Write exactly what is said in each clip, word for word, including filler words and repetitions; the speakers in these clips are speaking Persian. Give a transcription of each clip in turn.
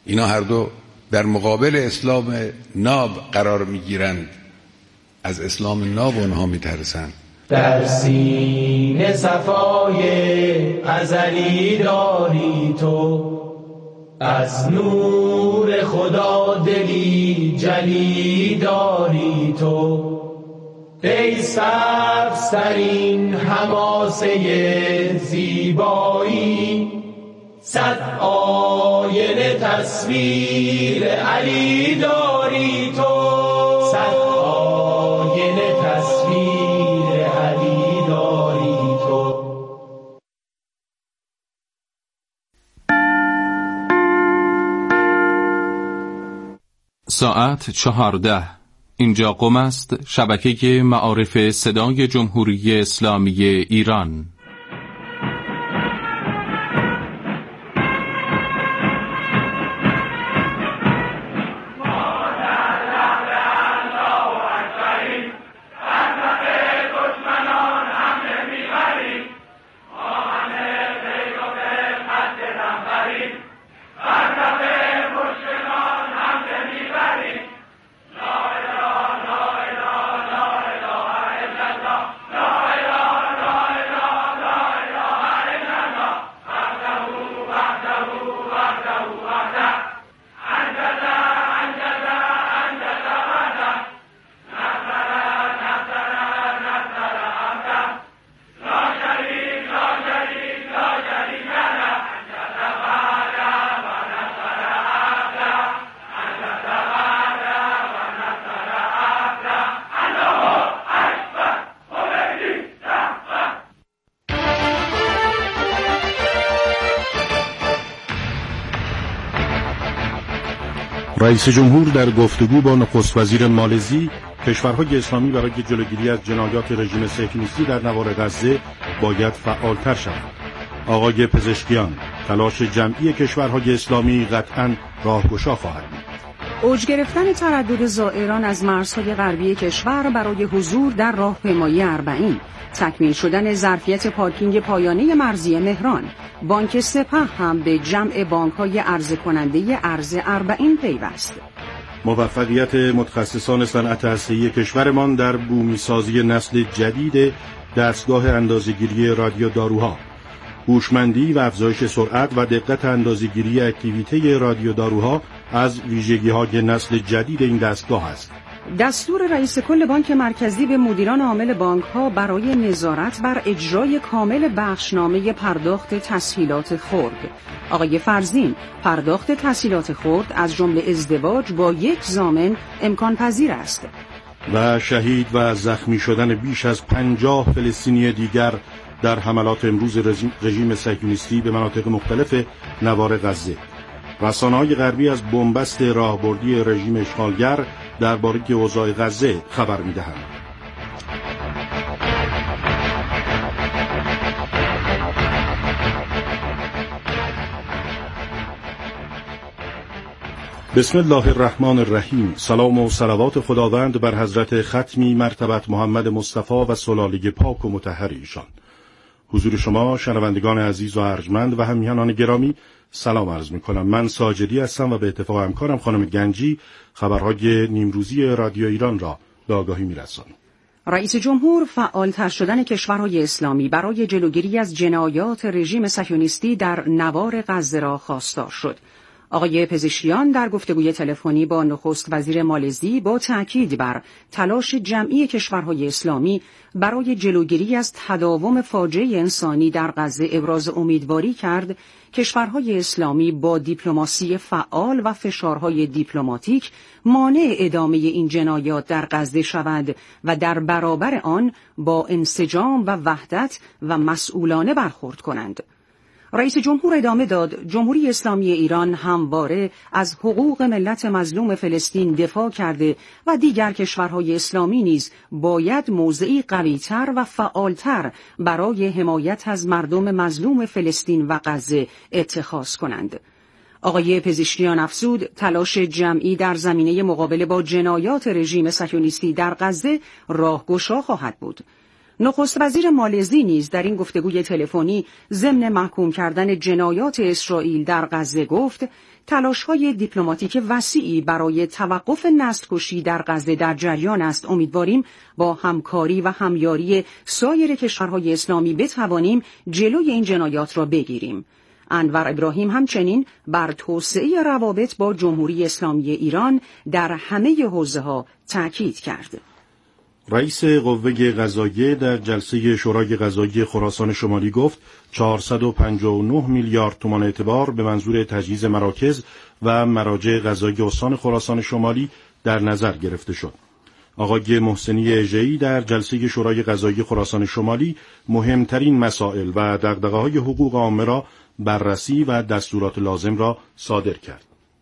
اینا هر دو در مقابل اسلام ناب قرار میگیرند، از اسلام ناب اونها میترسند. در سینه صفای ازلی داری تو، از نور خدا دلی جلی داری تو، ای سبزترین حماسه زیبایی، صد آینه تصویر علی داری تو، صد آینه تصویر علی داری تو. ساعت چهارده. اینجا قم است، شبکه معارف صدای جمهوری اسلامی ایران. رئیس جمهور در گفتگو با نخست وزیر مالزی، کشورهای اسلامی برای جلوگیری از جنایات رژیم صهیونیستی در نوار غزه باید فعالتر شوند. آقای پزشکیان، تلاش جمعی کشورهای اسلامی قطعاً راهگشا خواهد بود. اوج گرفتن تردد زائران از مرزهای غربی کشور برای حضور در راهپیمایی اربعین، تکمیل شدن ظرفیت پارکینگ پایانه مرزی مهران، بانک سپه هم به جمع بانک‌های عرضه کننده ارز اربعین پیوست. موفقیت متخصصان صنعت هسته‌ای کشورمان در بومی‌سازی نسل جدید دستگاه اندازه‌گیری رادیو داروها، هوشمندی و افزایش سرعت و دقت اندازه‌گیری اکتیویته رادیو داروها از ویژگی‌های نسل جدید این دستگاه است. دستور رئیس کل بانک مرکزی به مدیران عامل بانک‌ها برای نظارت بر اجرای کامل بخشنامه پرداخت تسهیلات خرد. آقای فرزین، پرداخت تسهیلات خرد از جمله ازدواج با یک ضامن امکان پذیر است. و شهید و زخمی شدن بیش از پنجاه فلسطینی دیگر در حملات امروز رژیم صهیونیستی به مناطق مختلف نوار غزه. رسانه‌های غربی از بنبست راهبردی رژیم اشغالگر درباره اوضاع غزه خبر می‌دهند. بسم الله الرحمن الرحیم. سلام و صلوات خداوند بر حضرت ختمی مرتبت محمد مصطفی و سلاله پاک و مطهر ایشان. حضور شما شنوندگان عزیز و ارجمند و همیهنان گرامی سلام عرض می‌کنم. من ساجدی هستم و به اتفاق همکارم خانم گنجی خبرهای نیمروزی رادیو ایران را به آگاهی می‌رسانیم. رئیس جمهور فعالتر شدن کشورهای اسلامی برای جلوگیری از جنایات رژیم صهیونیستی در نوار غزه را خواستار شد. آقای پزشکیان در گفتگوی تلفنی با نخست وزیر مالزی با تأکید بر تلاش جمعی کشورهای اسلامی برای جلوگیری از تداوم فاجعه انسانی در غزه ابراز امیدواری کرد کشورهای اسلامی با دیپلماسی فعال و فشارهای دیپلماتیک مانع ادامه این جنایات در غزه شوند و در برابر آن با انسجام و وحدت و مسئولانه برخورد کنند. رئیس جمهور ادامه داد جمهوری اسلامی ایران همواره از حقوق ملت مظلوم فلسطین دفاع کرده و دیگر کشورهای اسلامی نیز باید موضعی قوی‌تر و فعالتر برای حمایت از مردم مظلوم فلسطین و غزه اتخاذ کنند. آقای پزشکیان افزود تلاش جمعی در زمینه مقابله با جنایات رژیم صهیونیستی در غزه راهگشا خواهد بود. نخست وزیر مالزی نیز در این گفتگوی تلفنی ضمن محکوم کردن جنایات اسرائیل در غزه گفت تلاش‌های دیپلماتیک وسیعی برای توقف نسل‌کشی در غزه در جریان است. امیدواریم با همکاری و همیاری سایر کشورهای اسلامی بتوانیم جلوی این جنایات را بگیریم. انور ابراهیم همچنین بر توسعه روابط با جمهوری اسلامی ایران در همه حوزه‌ها تاکید کرد. رئیس قوه قضاییه در جلسه شورای قضایی خراسان شمالی گفت چهارصد و پنجاه و نه میلیارد تومان اعتبار به منظور تجهیز مراکز و مراجع قضایی استان خراسان شمالی در نظر گرفته شد. آقای محسنی اژه‌ای در جلسه شورای قضایی خراسان شمالی مهمترین مسائل و دغدغه‌های حقوق عامه را بررسی و دستورات لازم را صادر کرد.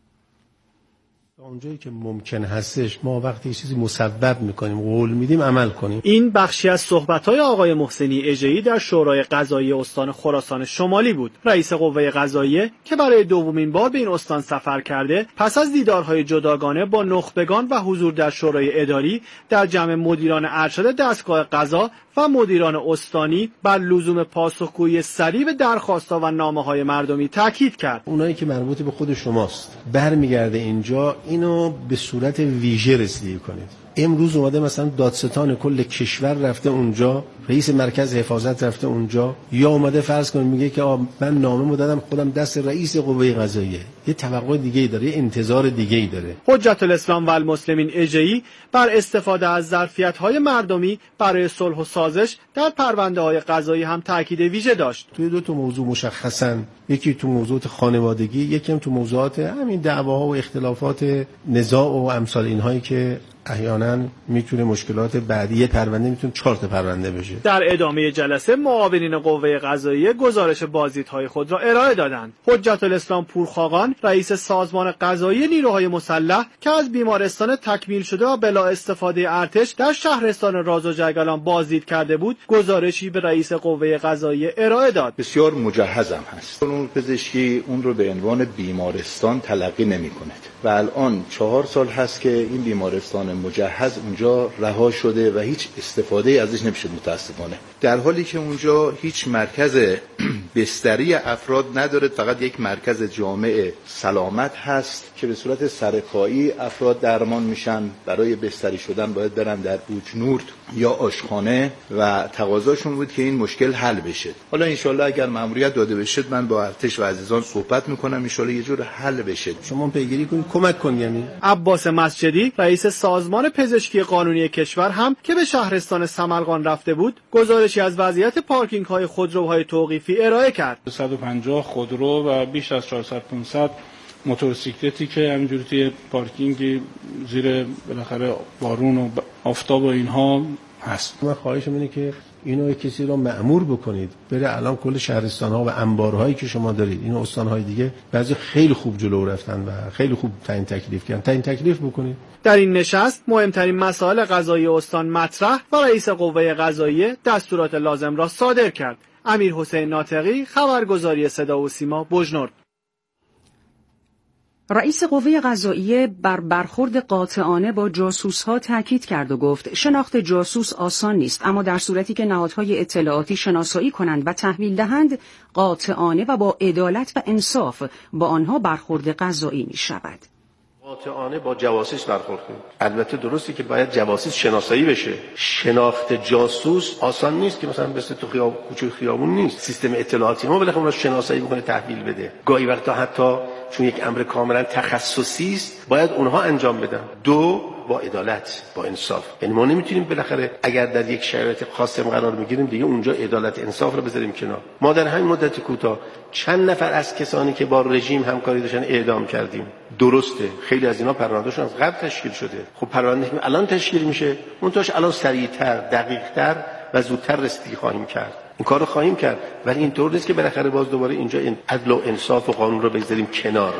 اونجایی که ممکن هستش ما وقتی چیزی مصوب میکنیم، قول میدیم، عمل کنیم. این بخشی از صحبت‌های آقای محسنی اژه‌ای در شورای قضایی استان خراسان شمالی بود. رئیس قوه قضاییه که برای دومین بار به این استان سفر کرده، پس از دیدارهای جداگانه با نخبگان و حضور در شورای اداری در جمع مدیران ارشد دستگاه قضا و مدیران استانی بر لزوم پاسخگویی سریع به درخواست‌ها و نامه‌های مردمی تاکید کرد. اونایی که مربوط به خود شماست برمیگرده اینجا، اینو به صورت ویژه رسیدگی کنید. امروز اومده مثلا دادستان کل کشور رفته اونجا، رئیس مرکز حفاظت رفته اونجا، یا اومده فرض کنید میگه که من نامه‌مو دادم خودم دست رئیس قوه قضاییه، یه توقع دیگه‌ای داره، یه انتظار دیگه‌ای داره. حجت الاسلام و المسلمین اژه‌ای بر استفاده از ظرفیت‌های مردمی برای صلح و سازش در پرونده‌های قضایی هم تاکید ویژه داشت. توی دو تا موضوع مشخصاً، یکی تو موضوعات خانوادگی، یکی هم تو موضوعات همین دعواها و اختلافات نزاع و امثال اینهایی که احیانا میتونه مشکلات بعدی پرونده میتونه چهار تا پرونده بشه. در ادامه جلسه معاونین قوه قضاییه گزارش بازدیدهای خود را ارائه دادند. حجت الاسلام پورخاقان رئیس سازمان قضایی نیروهای مسلح که از بیمارستان تکمیل شده و بلا استفاده ارتش در شهرستان راز و جگلان بازدید کرده بود، گزارشی به رئیس قوه قضاییه ارائه داد. بسیار مجهزم هست. اون پزشکی اون رو به عنوان بیمارستان تلقی نمی‌کنه و الان چهار سال هست که این بیمارستان مجهز اونجا رها شده و هیچ استفاده ازش نمیشه متاسفانه، در حالی که اونجا هیچ مرکز بستری افراد نداره، فقط یک مرکز جامع سلامت هست که به صورت سرپایی افراد درمان میشن. برای بستری شدن باید برن در بوجنورد یا آشخانه و تقاضاشون بود که این مشکل حل بشه. حالا انشالله اگر مأموریت داده بشه من با ارتش و عزیزان صحبت میکنم، انشالله یه جور حل بشه. شما پیگیری کنید، کمک کنید. یعنی عباس مسجدی رئیس سازمان پزشکی قانونی کشور هم که به شهرستان سمرقند رفته بود، گزارشی از وضعیت پارکینگ های خودروهای توقیفی ارائه کرد. صد و پنجاه خودرو و بیش از چهارصد پانصد موتورسیکلتی که همینجوری توی پارکینگ زیر بالاخره بارون و آفتاب و اینها هست. من خواهشم اینه که اینو کسی رو مأمور بکنید بره الان کل شهرستان‌ها و انبارهایی که شما دارید، این استان‌های دیگه بعضی خیلی خوب جلو رفتن و خیلی خوب تعیین تکلیف کردن، تعیین تکلیف بکنید. در این نشست مهمترین مسائل قضایی استان مطرح و رئیس قوه قضاییه دستورات لازم را صادر کرد. امیر حسین ناطقی، خبرگزاری صدا و سیما، بوجنورد. رئیس قوه قضاییه بر برخورد قاطعانه با جاسوس‌ها تاکید کرد و گفت شناخت جاسوس آسان نیست، اما در صورتی که نهادهای اطلاعاتی شناسایی کنند و تحویل دهند، قاطعانه و با عدالت و انصاف با آنها برخورد قضایی می‌شود. قاطعانه با جواسیس برخورد کنید. البته درسته که باید جواسیس شناسایی بشه. شناخت جاسوس آسان نیست که مثلا مثل تو خیابون کوچه خیابون نیست. سیستم اطلاعاتی ما بالاخره شناسایی بکنه، تحویل بده. گاهی وقتا حتی چون یک امر کاملا تخصصی است باید اونها انجام بدن. دو، با عدالت، با انصاف. یعنی ما نمیتونیم بالاخره اگر در یک شرایط خاصی قرار میگیریم دیگه اونجا عدالت انصاف رو بذاریم کنار. ما در همین مدت کوتاه چند نفر از کسانی که با رژیم همکاری داشتن اعدام کردیم. درسته خیلی از اینا پروندهشون از قبل تشکیل شده. خب پرونده که الان تشکیل میشه اونتاش الان سریعتر، دقیقتر و زودتر رسیدگی خواهیم کرد. این کارو خواهیم کرد، ولی اینطور نیست که بالاخره باز دوباره اینجا این عدل و انصاف و قانون رو بذاریم کنار.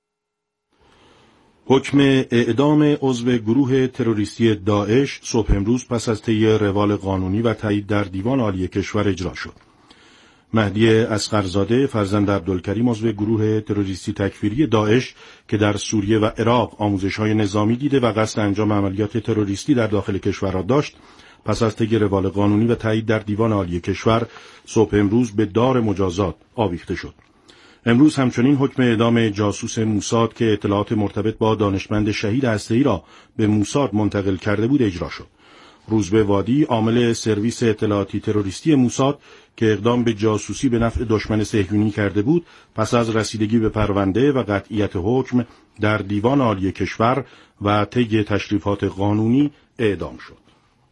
حکم اعدام عضو گروه تروریستی داعش صبح امروز پس از طی روال قانونی و تایید در دیوان عالی کشور اجرا شد. مهدی اصغرزاده فرزند عبدالکریم عضو گروه تروریستی تکفیری داعش که در سوریه و عراق آموزش‌های نظامی دیده و قصد انجام عملیات تروریستی در داخل کشور را داشت، پس از طی روال قانونی و تایید در دیوان عالی کشور صبح امروز به دار مجازات آویخته شد. امروز همچنین حکم اعدام جاسوس موساد که اطلاعات مرتبط با دانشمند شهید هسته‌ای را به موساد منتقل کرده بود اجرا شد. روزبه وادی، عامل سرویس اطلاعاتی تروریستی موساد که اقدام به جاسوسی به نفع دشمن صهیونی کرده بود، پس از رسیدگی به پرونده و قطعیت حکم در دیوان عالی کشور و طی تشریفات قانونی اعدام شد.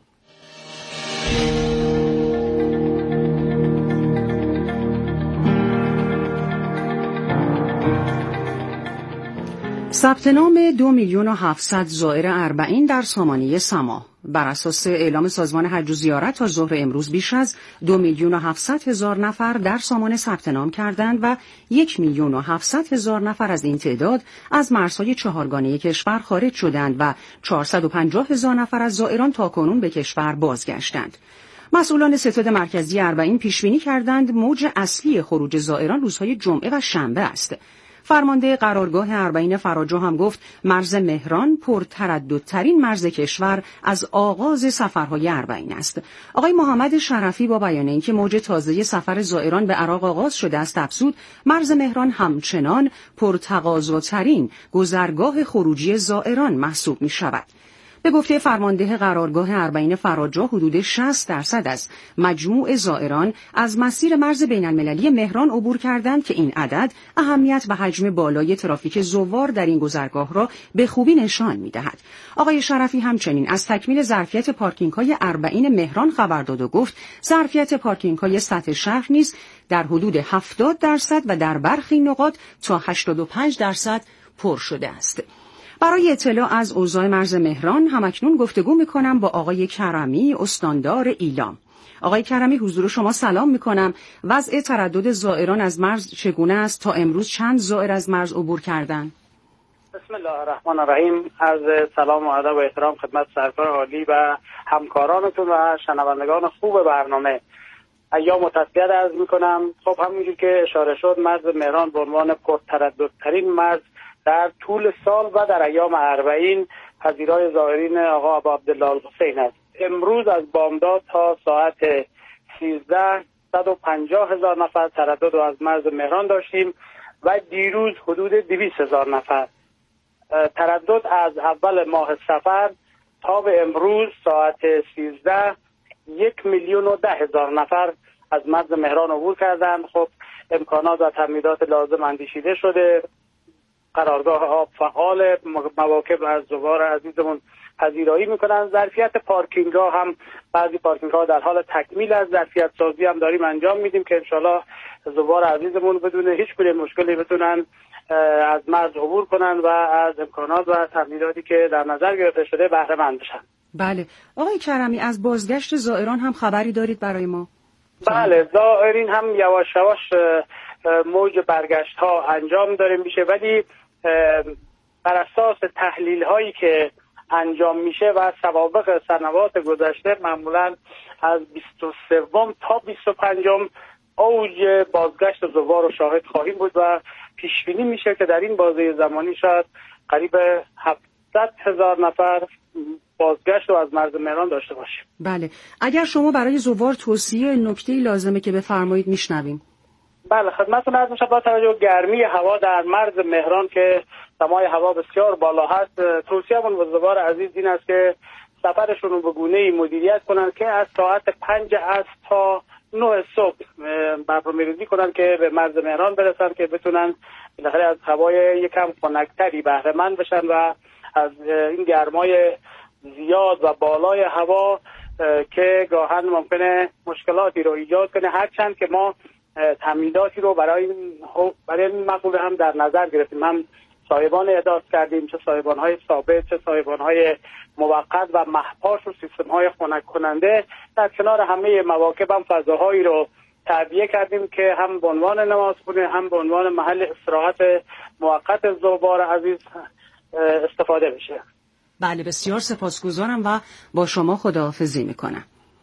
ثبت نام دو میلیون و هفتصد زائر اربعین در سامانه سما. بر اساس اعلام سازمان حج و زیارت تا ظهر امروز بیش از دو میلیون و هفتصد هزار نفر در سامانه ثبت نام کردند و یک میلیون و هفتصد هزار نفر از این تعداد از مرزهای چهارگانه کشور خارج شدند و چهارصد و پنجاه هزار نفر از زائران تاکنون به کشور بازگشتند. مسئولان ستاد مرکزی اربعین پیشبینی کردند موج اصلی خروج زائران روزهای جمعه و شنبه است. فرمانده قرارگاه اربعین فراجو هم گفت مرز مهران پرترددترین مرز کشور از آغاز سفرهای اربعین است. آقای محمد شرفی با بیان اینکه موج تازه سفر زائران به عراق آغاز شده است افزود مرز مهران همچنان پرتقاضاترین گذرگاه خروجی زائران محسوب می شود. به گفته فرمانده قرارگاه اربعین فراجو حدود شصت درصد از مجموع زائران از مسیر مرز بین المللی مهران عبور کردند که این عدد اهمیت و حجم بالای ترافیک زوار در این گذرگاه را به خوبی نشان می‌دهد. آقای شرفی همچنین از تکمیل ظرفیت پارکینگ‌های اربعین مهران خبر داد و گفت ظرفیت پارکینگ‌های سطح شهر نیز در حدود هفتاد درصد و در برخی نقاط تا هشتاد و پنج درصد پر شده است. برای اطلاع از اوضاع مرز مهران همکنون گفتگو میکنم با آقای کرمی استاندار ایلام. آقای کرمی حضور شما سلام میکنم. وضع تردد زائران از مرز چگونه است؟ تا امروز چند زائر از مرز عبور کردند؟ بسم الله الرحمن الرحیم. عرض سلام و ادب و احترام خدمت سرکار عالی و همکارانتون و شنوندگان خوب برنامه. ایام متسید عرض میکنم. خب همونجور که اشاره شد مرز مهران به عنوان پرترددترین مرز در طول سال و در ایام اربعین پذیرای زائرین آقا ابا عبدالله الحسین است. امروز از بامداد تا ساعت سیزده صد و پنجاه هزار نفر تردد رو از مرز مهران داشتیم و دیروز حدود دویست هزار نفر. تردد از اول ماه صفر تا به امروز ساعت سیزده یک میلیون و ده هزار نفر از مرز مهران عبور کردند. خب امکانات و تمهیدات لازم اندیشیده شده. قرارگاه آب فعال، مواکب از زوار عزیزمون پذیرایی میکنن. ظرفیت پارکینگ ها هم بعضی پارکینگ ها در حال تکمیل از ظرفیت سازی هم داریم انجام میدیم که انشالله زوار عزیزمون بدون هیچ گونه مشکلی بتونن از مرز عبور کنن و از امکانات و تمهیداتی که در نظر گرفته شده بهره مند بشن. بله آقای کرمی، از بازگشت زائران هم خبری دارید برای ما؟ بله، زائرین هم یواش یواش موج برگشت ها انجام داره میشه، ولی بر اساس تحلیل هایی که انجام میشه و سوابق سنوات گذشته معمولا از بیست و سه تا بیست و پنج اوج بازگشت زوار رو شاهد خواهیم بود و پیش بینی میشه که در این بازه زمانی شاید قریب هفتصد هزار نفر بازگشت رو از مرز مهران داشته باشیم. بله، اگر شما برای زوار توصیه نکته‌ای لازمه که بفرمایید میشنویم. بله خدمتتون عرض می‌شود با توجه به گرمی هوا در مرز مهران که دمای هوا بسیار بالا هست، توصیه‌مون به زوار عزیز این است که سفرشون رو به گونه‌ای مدیریت کنند که از ساعت پنج عصر تا نه صبح برنامه‌ریزی کنند که به مرز مهران برسن که بتونن بالاخره از هوای یکم خنک‌تری بهره مند بشن و از این گرمای زیاد و بالای هوا که گاهن ممکنه مشکلاتی رو ایجاد کنه، هرچند که ما تمهیداتی رو برای این برای این مقوله هم در نظر گرفتیم، هم صاحبان احداث کردیم، چه صاحبان‌های ثابت چه صاحبان‌های موقت و مهپاش و سیستم‌های خنک کننده. در کنار همه مواکب هم فضاهایی رو تعبیه کردیم که هم به عنوان نمازخونه هم به عنوان محل استراحت موقت زوار عزیز استفاده بشه. بله، بسیار سپاسگزارم و با شما خداحافظی میکنم.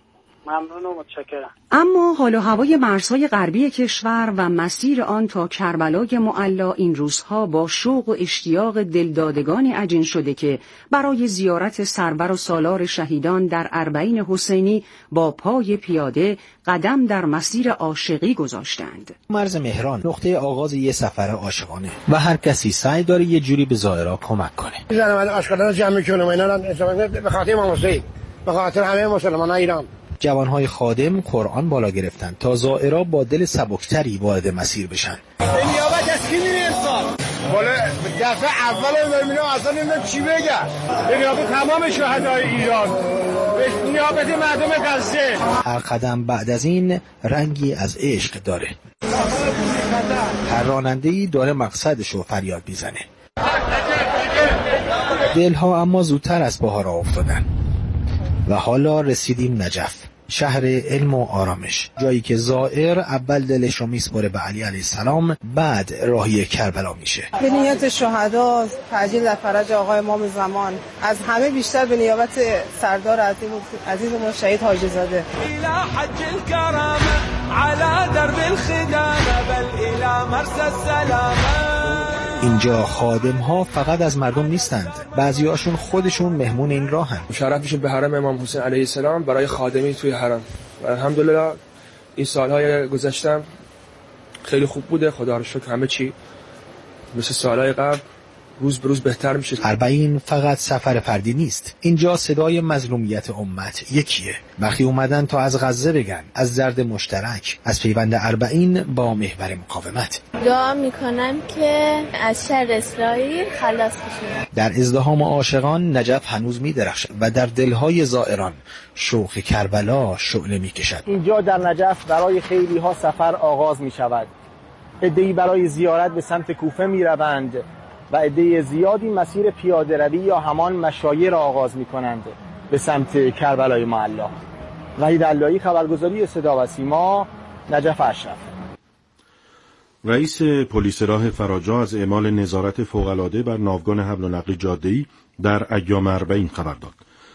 ممنون و متشکرم. اما حال و هوای مرزهای غربی کشور و مسیر آن تا کربلای معلی این روزها با شوق و اشتیاق دلدادگانی عجین شده که برای زیارت سرور و سالار شهیدان در اربعین حسینی با پای پیاده قدم در مسیر عاشقی گذاشتند. مرز مهران نقطه آغاز یه سفر عاشقانه و هر کسی سعی داره یه جوری به زائرها کمک کنه. زنم عاشقان جمع میکنه و اینا به خاطر امام حسین، به خاطر همه مسلمانان ایران. جوانهای خادم قرآن بالا گرفتن تا زائرها با دل سبکتری وارد مسیر بشن. به نیابت از کی میری امسال؟ والا دفعه اول میرم اصلا نمیدونم چی بگم. به نیابت تمام شهدای ایران، به نیابت مردم غزه. هر قدم بعد از این رنگی از عشق داره. هر راننده‌ای داره مقصدشو فریاد میزنه. دلها اما زودتر از پاها راه افتادن و حالا رسیدیم نجف، شهر علم و آرامش، جایی که زائر اول دلش رو میسپاره به علی علیه السلام، بعد راهی کربلا میشه. به نیت شهدا، تعجیل در فرج آقای امام زمان، از همه بیشتر به نیابت سردار عظیم عزیزمون شهید حاجی زاده. الى حج الكرامه على درب الخدامه بل الى مرسى السلامه. اینجا خادم ها فقط از مردم نیستند، بعضی هاشون خودشون مهمون این راهن. مشرف میشه به حرم امام حسین علیه السلام برای خادمی توی حرم. و الحمدلله این سالهای گذشتم خیلی خوب بوده، خدا رو شکر. همه چی مثل سالهای قبل روز به روز بهتر میشه. اربعین فقط سفر فردی نیست، اینجا صدای مظلومیت امت یکیه. وقتی اومدن تا از غزه بگن، از درد مشترک، از پیوند اربعین با محور مقاومت. دعا میکنم که از شر اسرائیل خلاص بشن. در ازدحام عاشقان نجف هنوز میدرخشد و در دلهای زائران شوق کربلا شعله میکشد. اینجا در نجف برای خیلی ها سفر آغاز میشود. عده‌ای برای زیارت به سمت کوفه میروند و عده زیادی مسیر پیاده روی یا همان مشایر را آغاز می‌کنند به سمت کربلای معلی. وحید علایی، خبرگزاری صدا و سیما، نجف اشرف. رئیس پلیس راه فراجا از اعمال نظارت فوق‌العاده بر ناوگان حمل و نقل جاده‌ای در ایام اربعین خبر داد.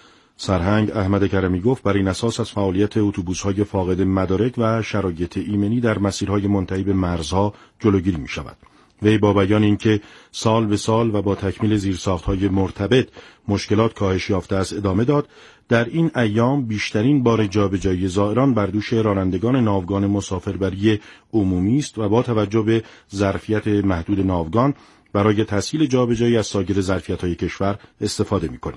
سرهنگ احمد کرمی گفت بر این اساس از فعالیت اتوبوس‌های فاقد مدارک و شرایط ایمنی در مسیرهای منتهی به مرزها جلوگیری می‌شود. وی با بیان اینکه سال به سال و با تکمیل زیرساخت‌های مرتبط مشکلات کاهش یافته است ادامه داد، در این ایام بیشترین بار جابجایی زائران بر دوش رانندگان ناوگان مسافربری عمومی است و با توجه به ظرفیت محدود ناوگان برای تسهیل جابجایی از سایر ظرفیت‌های کشور استفاده می‌کنیم.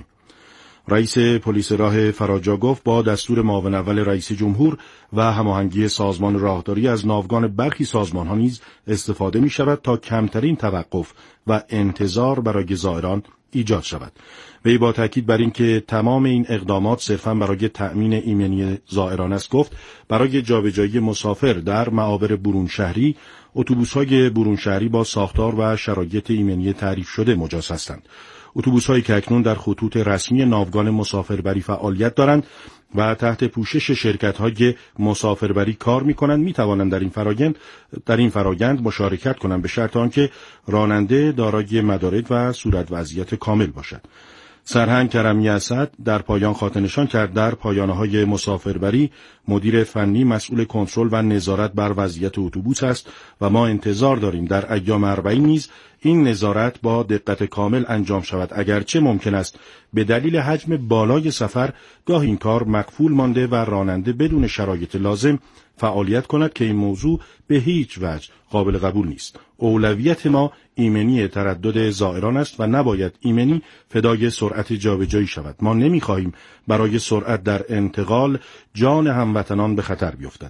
رئیس پلیس راه فراجا گفت با دستور معاون اول رئیس جمهور و هماهنگی سازمان راهداری از ناوگان برخی سازمان‌ها نیز استفاده می‌شود تا کمترین توقف و انتظار برای زائران ایجاد شود. وی با تاکید بر اینکه تمام این اقدامات صرفاً برای تأمین ایمنی زائران است گفت برای جابجایی مسافر در معابر برون شهری اتوبوس‌های برون شهری با ساختار و شرایط ایمنی تعریف شده مجاز هستند. اتوبوس‌هایی که اکنون در خطوط رسمی ناوگان مسافربری فعالیت دارند و تحت پوشش شرکت‌های مسافربری کار می‌کنند می‌توانند در این فرآیند در این فرآیند مشارکت کنند به شرط آنکه راننده دارای مدارک و صورت وضعیت کامل باشد. سرهنگ کرمی اسد در پایان خاطرنشان کرد در پایانه‌های مسافربری مدیر فنی مسئول کنترل و نظارت بر وضعیت اتوبوس است و ما انتظار داریم در ایام اربعین نیز این نظارت با دقت کامل انجام شود، اگرچه ممکن است به دلیل حجم بالای سفر گاه این کار مقفول مانده و راننده بدون شرایط لازم فعالیت کند که این موضوع به هیچ وجه قابل قبول نیست. اولویت ما ایمنی تردد زائران است و نباید ایمنی فدای سرعت جابجایی شود. ما نمی‌خواهیم برای سرعت در انتقال جان هموطنان به خطر بیفتد.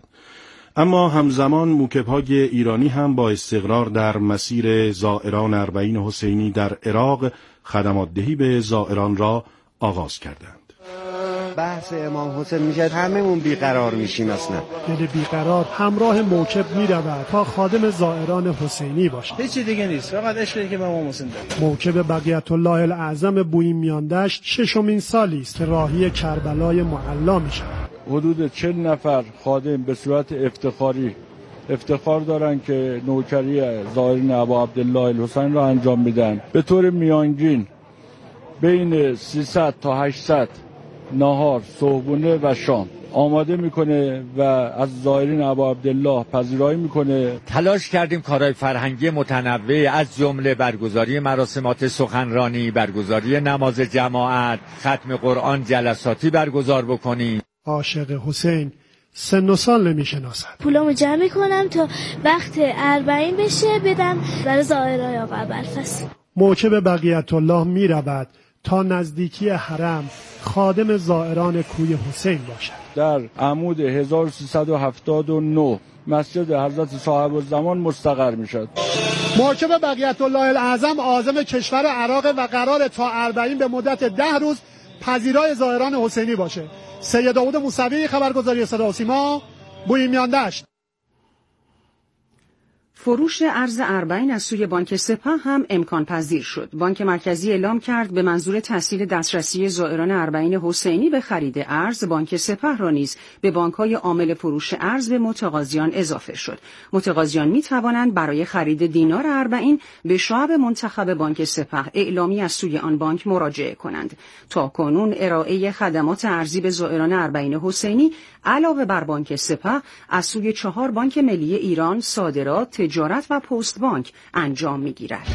اما همزمان موکب‌های ایرانی هم با استقرار در مسیر زائران اربعین حسینی در عراق خدمات دهی به زائران را آغاز کردند. بحث امام حسین میشه هممون بیقرار میشیم اصلا. دل بیقرار همراه موکب میرود تا خادم زائران حسینی باشه. هیچی دیگه نیست، فقط عشقی که به امام حسین داریم. موکب بقیت الله الاعظم بوئین میاندشت ششمین سالی است که راهی کربلای معلی میشود. حدود چهل نفر خادم به صورت افتخاری افتخار دارن که نوکری زائرین ابا عبدالله الحسین را انجام میدن. به طور میانگین بین سیصد تا هشتصد نهار، صبحونه و شام آماده میکنه و از زائرین ابا عبدالله پذیرایی میکنه. تلاش کردیم کارهای فرهنگی متنوع از جمله برگزاری مراسمات سخنرانی، برگزاری نماز جماعت، ختم قرآن جلساتی برگزار بکنیم. عاشق حسین سن و سال نمیشناسد. پولامو جمع میکنم تا وقت اربعین بشه بدم برای زائرای آقا ابوالفضل. موکب بقیت الله میرود تا نزدیکی حرم خادم زائران کوی حسین باشد. در عمود هزار و سیصد و هفتاد و نه مسجد حضرت صاحب الزمان مستقر میشد. موکب بقیت الله الاعظم عازم کشور عراق و قرار تا اربعین به مدت ده روز پذیرای زائران حسینی باشه. سید داوود موسوی، خبرگزاری صدا و سیما، بویمیاندشت. فروش ارز اربعین از سوی بانک سپاه هم امکان پذیر شد. بانک مرکزی اعلام کرد به منظور تسهیل دسترسی زائران اربعین حسینی به خرید ارز، بانک سپاه را نیز به بانک‌های عامل فروش ارز به متقاضیان اضافه شد. متقاضیان می توانند برای خرید دینار اربعین به شعب منتخب بانک سپاه اعلامی از سوی آن بانک مراجعه کنند. تا کنون ارائه خدمات ارزی به زائران اربعین حسینی علاوه بر بانک سپاه از سوی چهار بانک ملی ایران، صادرات، تجارت و پست بانک انجام می‌گیرد.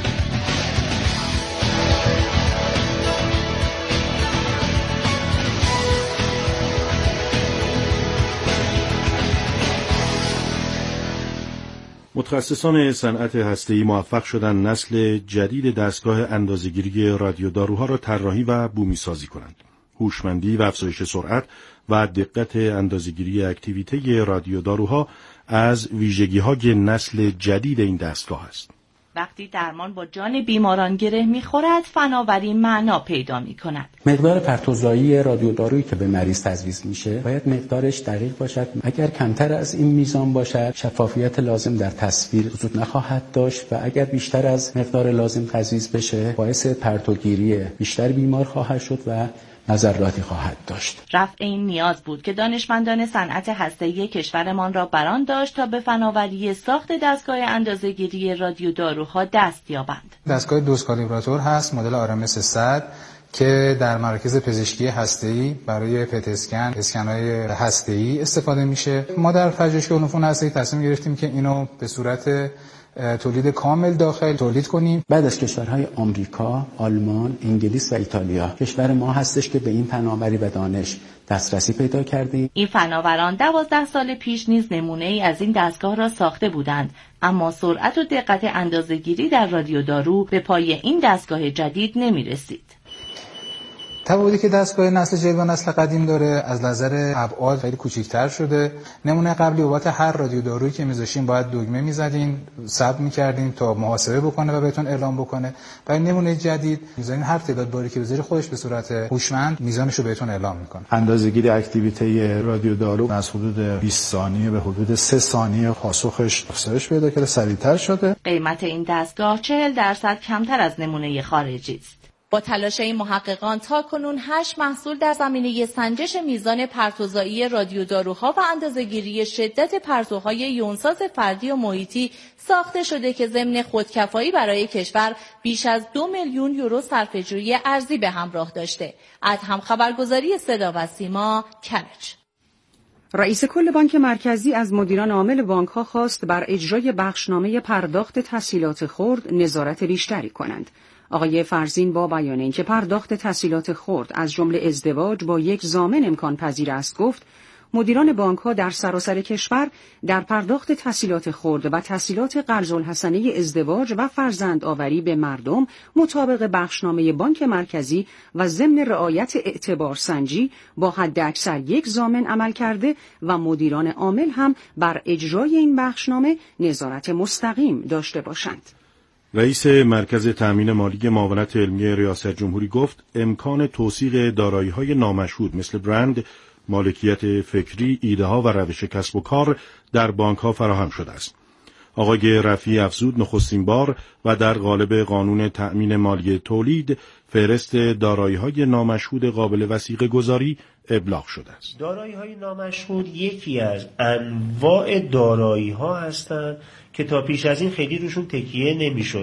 متخصصان صنعت هسته‌ای موفق شدند نسل جدید دستگاه اندازه‌گیری رادیوداروها را طراحی و بومی سازی کنند. هوشمندی و افزایش سرعت و دقت اندازه‌گیری اکتیویته رادیوداروها از ویژگی‌های نسل جدید این دستگاه است. وقتی درمان با جان بیماران گره می‌خورد، فناوری معنا پیدا می‌کند. مقدار پرتوزایی رادیودارویی که به مریض تجویز میشه باید مقدارش دقیق باشد. اگر کمتر از این میزان باشد، شفافیت لازم در تصویر وجود نخواهد داشت و اگر بیشتر از مقدار لازم تجویز بشه، باعث پرتوگیری بیشتر بیمار خواهد شد و نظراتی خواهد داشت. رفع این نیاز بود که دانشمندان صنعت هسته‌ای کشورمان را بران داشت تا به فناوری ساخت دستگاه اندازه‌گیری رادیوداروها دست یابند. دستگاه دوز کالیبراتور هست، مدل آر ام اس صد که در مراکز پزشکی هسته‌ای برای پت اسکن، اسکن‌های هسته‌ای استفاده میشه. ما در پژوهشگاه علوم فنون هسته‌ای تصمیم گرفتیم که اینو به صورت تولید کامل داخل تولید کنیم. بعد از کشورهای آمریکا، آلمان، انگلیس و ایتالیا، کشور ما هستش که به این فناوری و دانش دسترسی پیدا کردیم. این فناوران دوازده سال پیش نیز نمونه ای از این دستگاه را ساخته بودند، اما سرعت و دقت اندازه‌گیری در رادیودارو به پای این دستگاه جدید نمی رسید. تفاوتی که دستگاه نسل جدید و نسل قدیم داره از نظر ابعاد خیلی کوچیک‌تر شده. نمونه قبلی بابت هر رادیودارویی که می‌ذاشیم باید دگمه می‌زدین، ثبت می‌کردین تا محاسبه بکنه و بهتون اعلام بکنه. و نمونه جدید می‌ذارین هر تعداد باری که بذاری خودش به صورت هوشمند میزانش رو بهتون اعلام می‌کنه. اندازه‌گیری اکتیویته رادیودارو از حدود بیست ثانیه به حدود سه ثانیه پاسخش افزایش پیدا کرده، سریع‌تر شده. قیمت این دستگاه چهل درصد کمتر از نمونه خارجی است. با تلاش این محققان تا کنون هشت محصول در زمینه سنجش میزان پرتوزایی رادیوداروها و اندازه‌گیری شدت پرتوهای یونساز فردی و محیطی ساخته شده که ضمن خودکفایی برای کشور بیش از دو میلیون یورو صرفه‌جویی ارزی به همراه داشته. از هم خبرگزاری صدا و سیما، کرج. رئیس کل بانک مرکزی از مدیران عامل بانک‌ها خواست بر اجرای بخشنامه پرداخت تسهیلات خرد نظارت بیشتری کنند. آقای فرزین با بیان اینکه پرداخت تسهیلات خرد از جمله ازدواج با یک ضامن امکان پذیر است، گفت مدیران بانک‌ها در سراسر کشور در پرداخت تسهیلات خرد و تسهیلات قرض الحسنه ازدواج و فرزندآوری به مردم مطابق بخشنامه بانک مرکزی و ضمن رعایت اعتبار سنجی با حداکثر یک ضامن عمل کرده و مدیران عامل هم بر اجرای این بخشنامه نظارت مستقیم داشته باشند. رئیس مرکز تأمین مالی معاونت علمی ریاست جمهوری گفت امکان توثیق دارایی‌های نامشهود مثل برند، مالکیت فکری، ایده‌ها و روش کسب و کار در بانک‌ها فراهم شده است. آقای رفیعی افزود نخستین بار و در قالب قانون تأمین مالی تولید فهرست دارایی‌های نامشهود قابل وثیقه گذاری ابلاغ شده است. دارایی‌های نامشهود یکی از انواع دارایی‌ها هستند که تا پیش از این خیلی روشون تکیه نمی‌شد.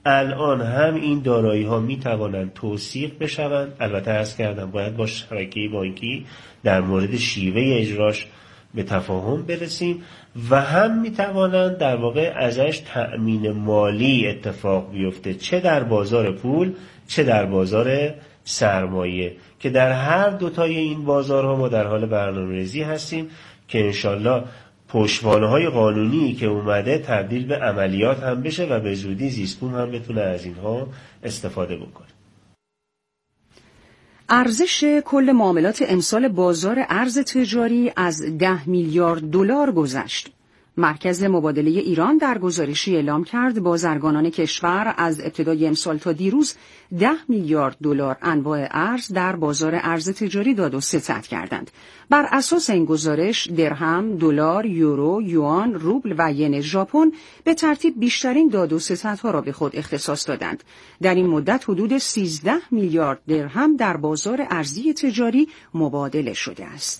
الان هم این دارایی ها می توانند توثیق بشوند. البته عرض کردم باید با شبکه بانکی در مورد شیوه اجراش به تفاهم برسیم و هم می توانند در واقع ازش تأمین مالی اتفاق بیفته، چه در بازار پول چه در بازار سرمایه، که در هر دوتای این بازارها ما در حال برنامه‌ریزی هستیم که انشالله پشتوانه های قانونی که اومده تبدیل به عملیات هم بشه و به زودی زیستبوم هم بتونه از اینها استفاده بکنه. ارزش کل معاملات امسال بازار ارز تجاری از ده میلیارد دلار گذشت. مرکز مبادله ایران در گزارشی اعلام کرد بازرگانان کشور از ابتدای امسال تا دیروز ده میلیارد دلار انواع ارز در بازار ارز تجاری داد و ستد کردند. بر اساس این گزارش درهم، دلار، یورو، یوان، روبل و ین ژاپن به ترتیب بیشترین داد و ستدها را به خود اختصاص دادند. در این مدت حدود سیزده میلیارد درهم در بازار ارزی تجاری مبادله شده است.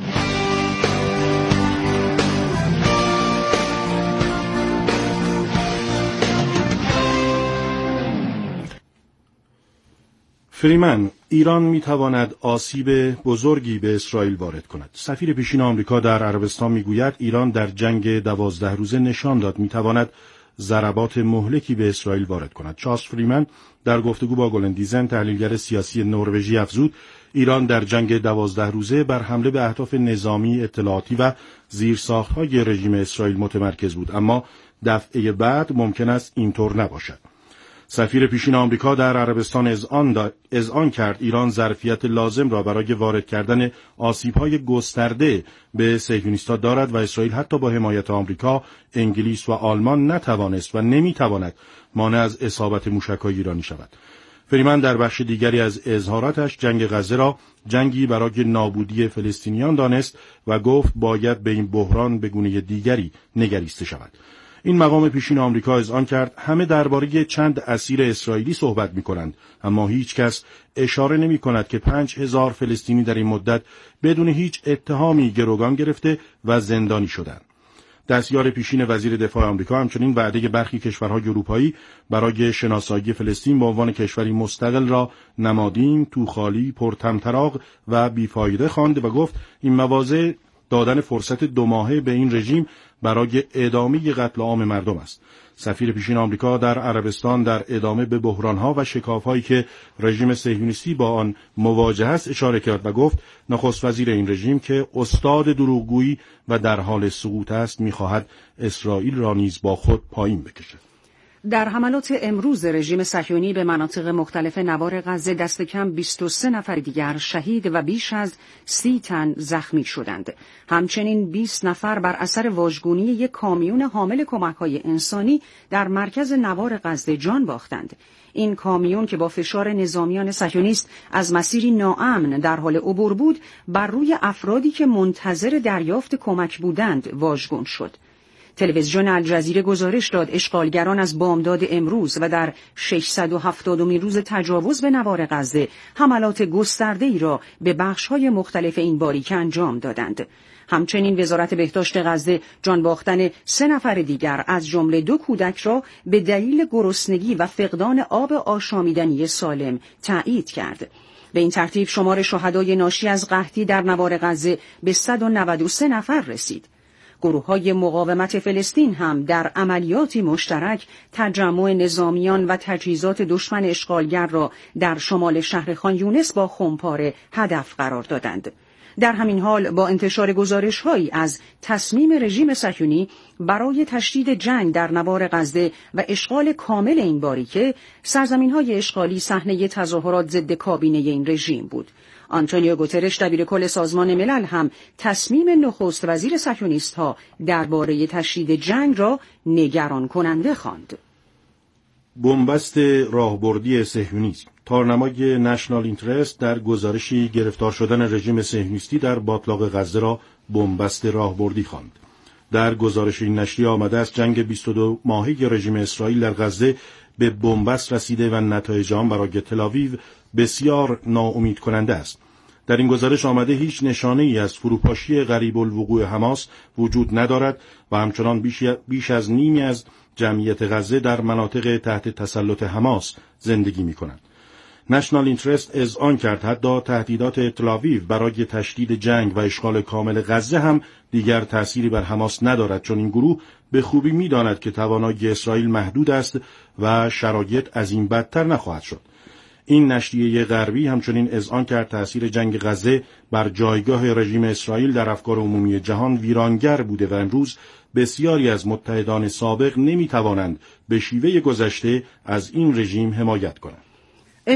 فریمن: ایران میتواند آسیب بزرگی به اسرائیل وارد کند. سفیر پیشین آمریکا در عربستان میگوید ایران در جنگ دوازده روزه نشان داد میتواند ضربات مهلکی به اسرائیل وارد کند. چارلز فریمن در گفتگو با گلندیزن تحلیلگر سیاسی نروژی افزود ایران در جنگ دوازده روزه بر حمله به اهداف نظامی، اطلاعاتی و زیرساخت‌های رژیم اسرائیل متمرکز بود، اما دفعه بعد ممکن است اینطور نباشد. سفیر پیشین آمریکا در عربستان اذعان, اذعان کرد ایران ظرفیت لازم را برای وارد کردن آسیب‌های گسترده به صهیونیست‌ها دارد و اسرائیل حتی با حمایت آمریکا، انگلیس و آلمان نتوانست و نمیتواند مانع از اصابت موشک‌های ایرانی شود. فریمن در بخش دیگری از اظهاراتش جنگ غزه را جنگی برای نابودی فلسطینیان دانست و گفت باید به این بحران به گونه دیگری نگریسته شود. این مقام پیشین آمریکا اذعان کرد همه درباره چند اسیر اسرائیلی صحبت می‌کنند، اما هیچ کس اشاره نمی‌کند که پنج هزار فلسطینی در این مدت بدون هیچ اتهامی گروگان گرفته و زندانی شدند. دستیار پیشین وزیر دفاع آمریکا همچنین وعده برخی کشورهای اروپایی برای شناسایی فلسطین به عنوان کشوری مستقل را نمادین، توخالی، پرطمطراق و بیفایده خواند و گفت این مواضع دادن فرصت دو ماهه به این رژیم برای ادامه قتل عام مردم است. سفیر پیشین آمریکا در عربستان در ادامه به بحرانها و شکافهایی که رژیم صهیونیستی با آن مواجه است اشاره کرد و گفت نخست وزیر این رژیم که استاد دروغگویی و در حال سقوط است می‌خواهد اسرائیل را نیز با خود پایین بکشد. در حملات امروز رژیم صهیونی به مناطق مختلف نوار غزه دست کم بیست و سه نفر دیگر شهید و بیش از سی تن زخمی شدند. همچنین بیست نفر بر اثر واژگونی یک کامیون حامل کمک‌های انسانی در مرکز نوار غزه جان باختند. این کامیون که با فشار نظامیان صهیونیست از مسیری ناامن در حال عبور بود، بر روی افرادی که منتظر دریافت کمک بودند واژگون شد. تلویزیون الجزیره گزارش داد اشغالگران از بامداد امروز و در ششصد و هفتادمین روز تجاوز به نوار غزه حملات گسترده‌ای را به بخش‌های مختلف این باریکه انجام دادند. همچنین وزارت بهداشت غزه جان باختن سه نفر دیگر از جمله دو کودک را به دلیل گرسنگی و فقدان آب آشامیدنی سالم تایید کرد. به این ترتیب شمار شهدای ناشی از قحطی در نوار غزه به صد و نود و سه نفر رسید. گروه‌های مقاومت فلسطین هم در عملیاتی مشترک تجمع نظامیان و تجهیزات دشمن اشغالگر را در شمال شهر خان یونس با خمپاره هدف قرار دادند. در همین حال با انتشار گزارش‌هایی از تصمیم رژیم صهیونی برای تشدید جنگ در نوار غزه و اشغال کامل این باریکه، سرزمین‌های اشغالی صحنه تظاهرات ضد کابینه این رژیم بود. آنتونیو گوترش دبیرکل سازمان ملل هم تصمیم نخست وزیر صهیونیست‌ها درباره تشدید جنگ را نگران کننده خواند. بنبست راهبردی صهیونیسم. تارنمای نشنال اینترست در گزارشی گرفتار شدن رژیم صهیونیستی در باتلاق غزه را بنبست راهبردی خواند. در گزارش این نشریه آمده است جنگ بیست و دو ماهه رژیم اسرائیل در غزه به بنبست رسیده و نتایج آن برای تل‌آویو بسیار ناامید کننده است. در این گزارش آمده هیچ نشانه ای از فروپاشی قریب الوقوع حماس وجود ندارد و همچنان بیش, بیش از نیمی از جمعیت غزه در مناطق تحت تسلط حماس زندگی می‌کنند. نشنال اینترست اذعان کرد حتی تهدیدات تل‌آویو برای تشدید جنگ و اشغال کامل غزه هم دیگر تأثیری بر حماس ندارد، چون این گروه به خوبی می‌داند که توانایی اسرائیل محدود است و شرایط از این بدتر نخواهد شد. این نشریه غربی همچنین اذعان کرد تأثیر جنگ غزه بر جایگاه رژیم اسرائیل در افکار عمومی جهان ویرانگر بوده و امروز بسیاری از متحدان سابق نمی‌توانند به شیوه گذشته از این رژیم حمایت کنند.